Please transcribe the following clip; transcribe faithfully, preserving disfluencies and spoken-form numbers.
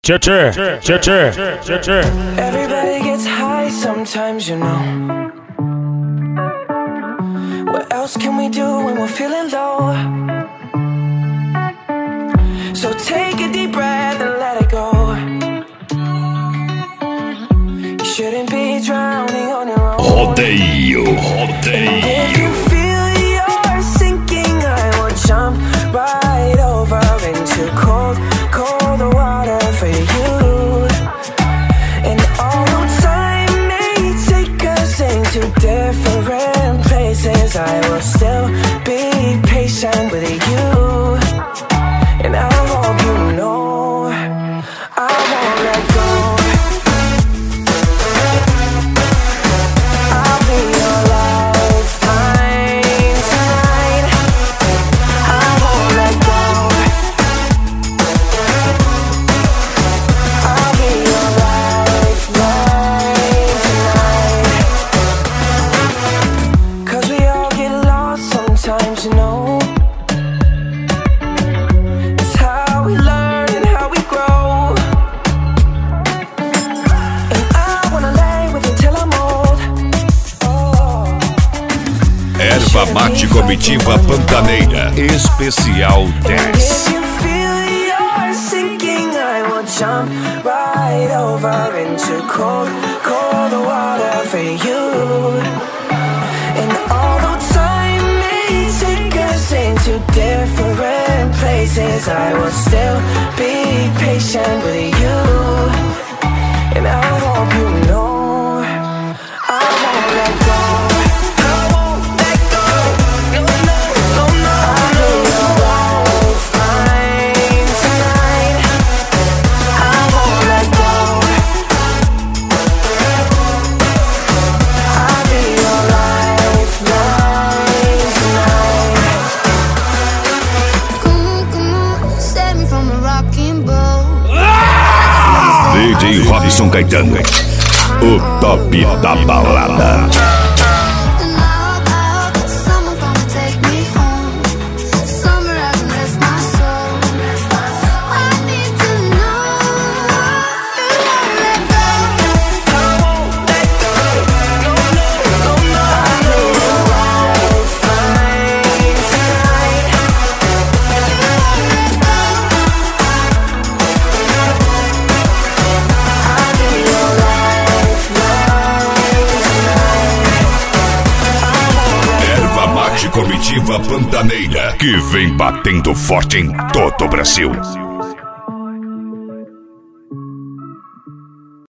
Tchê, tchê, tchê, tchê, tchê. Everybody gets high sometimes, you know. What else can we do when we're feeling low? So take a deep breath and let it go. You shouldn't be drowning on your own. Rodeio, rodeio. If you feel you're sinking, I will jump right over into cold, cold water for you. And although time may take us into different places, I will still be patient with you. And I hope you know I won't let go. I'll be your lifeline tonight. I won't let go. I'll be your lifeline tonight. 'Cause we all get lost sometimes, you know. Erva Mate Comitiva Pantaneira Especial dez. If you feel you're sinking, I will jump right over into cold, cold water for you. And although time may take us into different places, I will still be patient with you. And I hope you know I won't let go. D J Robson Caetano, o top da balada. Comitiva Pantaneira, que vem batendo forte em todo o Brasil.